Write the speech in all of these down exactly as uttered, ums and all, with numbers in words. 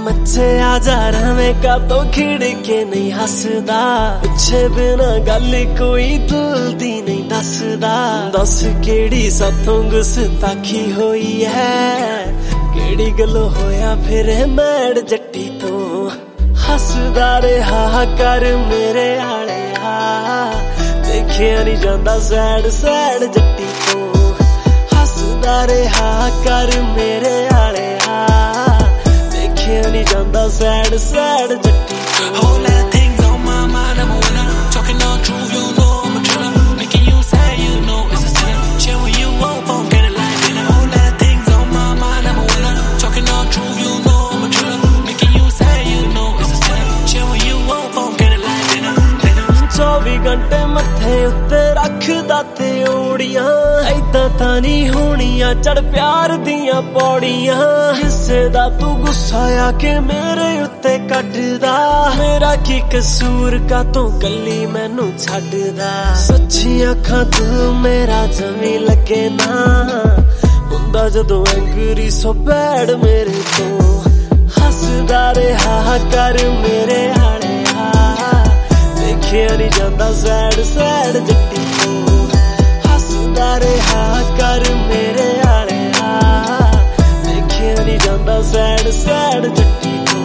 मचे आजारा में का तो खिड़के नहीं हसदा पिछे बिना गल कोई दिल दी नहीं दसदा दस केड़ी साथों गुस्ताखी होई है केड़ी गलो होया फिर मैड जट्टी तो हसदा रहा कर मेरे आले आ देखिया नहीं जांदा सैड सैड जट्टी तो हसदा रहा कर मेरे आले आ देखिया नहीं जांदा सैड सैड जट्टी तो whole lot of things on my mind, I'm a winner. Talking all true, you know I'm a driller. Making you say you know it's a sin. Chill when you want, phone, get it like dinner. Whole lot of things on my mind, I'm a winner. Talking all true, you know I'm a driller. Making you say you know it's a sin. Chill when you want, phone, get it like dinner. चौबी घंटे मथे उत्ते रखदा ते ओड़ियां ऐदां तां नहीं होणियां चढ़ प्यार दियां पौड़ियां हिस्से दा तू गुस्सा आके मेरे उत्ते कटदा मेरा की कसूर का तू कल्ली मैनू छड्डदा सच्ची अखां तू मेरा जमी लगे ना हुंदा जदों एंगरी सो बैड मेरे तो हसदा रहा कर मेरे आले देखिया नहीं जांदा सैड सैड जट्टी तो हसदा रहा कर मेरे आले आ देखिया नहीं जांदा सैड सैड जट्टी तो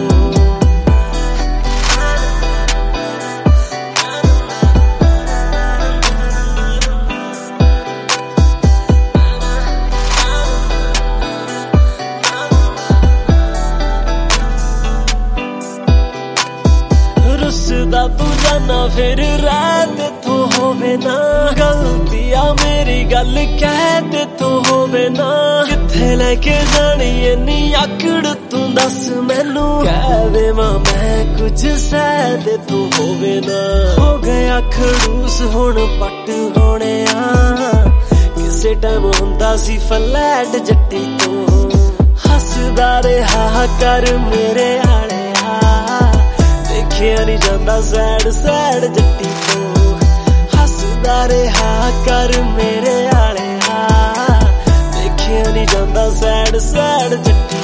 रुसदा तू जाना फिर रात तो होवे ना गलतिया मेरी गल कहते तो होवे ना किथे लेके जानी इन्नी आकड़ तू दस मैनू कह देवां मैं कुछ सहद तू होवे ना हो गया खड़ूस हुण पट होने आ किसे टाइम हुंदा सी फ्लैट जट्टी तो हसदा रहा कर मेरे आले देखिया नहीं जांदा सैड सैड जट्टी तो हसदा रहा कर मेरे आले आ देखिया नहीं जांदा सैड सैड जट्टी